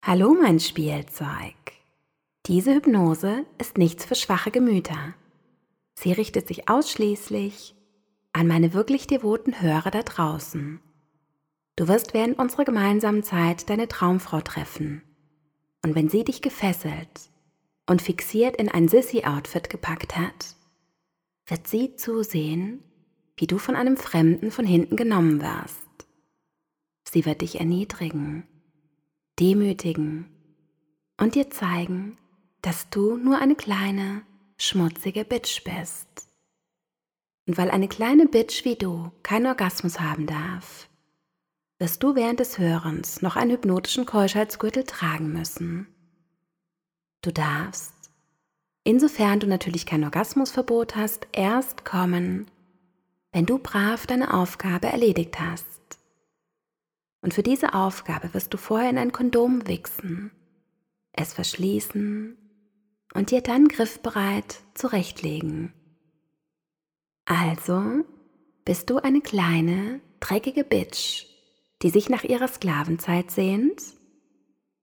Hallo mein Spielzeug. Diese Hypnose ist nichts für schwache Gemüter. Sie richtet sich ausschließlich an meine wirklich devoten Hörer da draußen. Du wirst während unserer gemeinsamen Zeit deine Traumfrau treffen. Und wenn sie dich gefesselt und fixiert in ein Sissy-Outfit gepackt hat, wird sie zusehen, wie du von einem Fremden von hinten genommen wirst. Sie wird dich erniedrigen, demütigen und dir zeigen, dass du nur eine kleine, schmutzige Bitch bist. Und weil eine kleine Bitch wie du keinen Orgasmus haben darf, wirst du während des Hörens noch einen hypnotischen Keuschheitsgürtel tragen müssen. Du darfst, insofern du natürlich kein Orgasmusverbot hast, erst kommen, wenn du brav deine Aufgabe erledigt hast. Und für diese Aufgabe wirst du vorher in ein Kondom wichsen, es verschließen und dir dann griffbereit zurechtlegen. Also bist du eine kleine, dreckige Bitch, die sich nach ihrer Sklavenzeit sehnt?